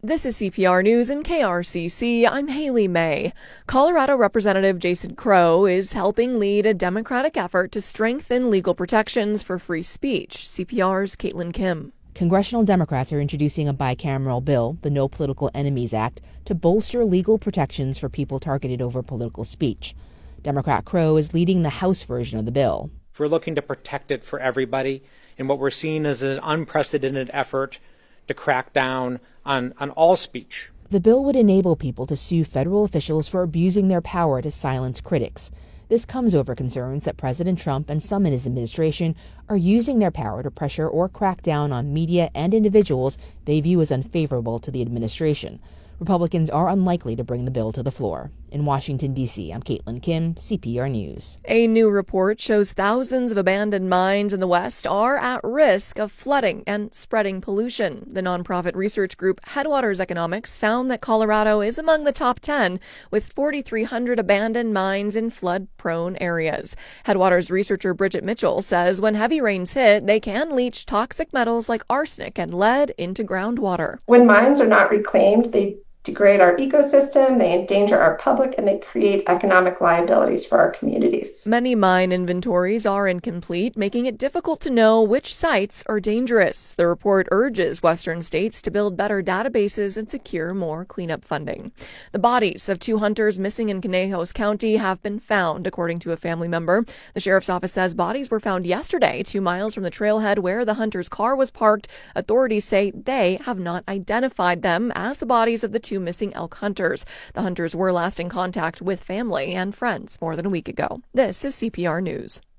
This is CPR News and KRCC. I'm Haley May. Colorado Representative Jason Crow is helping lead a Democratic effort to strengthen legal protections for free speech. CPR's Caitlin Kim. Congressional Democrats are introducing a bicameral bill, the No Political Enemies Act, to bolster legal protections for people targeted over political speech. Democrat Crow is leading the House version of the bill. We're looking to protect it for everybody, and what we're seeing is an unprecedented effort to crack down on all speech. The bill would enable people to sue federal officials for abusing their power to silence critics. This comes over concerns that President Trump and some in his administration are using their power to pressure or crack down on media and individuals they view as unfavorable to the administration. Republicans are unlikely to bring the bill to the floor. In Washington, D.C., I'm Caitlin Kim, CPR News. A new report shows thousands of abandoned mines in the West are at risk of flooding and spreading pollution. The nonprofit research group Headwaters Economics found that Colorado is among the top 10, with 4,300 abandoned mines in flood-prone areas. Headwaters researcher Bridget Mitchell says when heavy rains hit, they can leach toxic metals like arsenic and lead into groundwater. When mines are not reclaimed, they degrade our ecosystem, they endanger our public, and they create economic liabilities for our communities. Many mine inventories are incomplete, making it difficult to know which sites are dangerous. The report urges Western states to build better databases and secure more cleanup funding. The bodies of 2 hunters missing in Conejos County have been found, according to a family member. The sheriff's office says bodies were found yesterday, 2 miles from the trailhead where the hunter's car was parked. Authorities say they have not identified them as the bodies of the 2 missing elk hunters. The hunters were last in contact with family and friends more than a week ago. This is CPR News.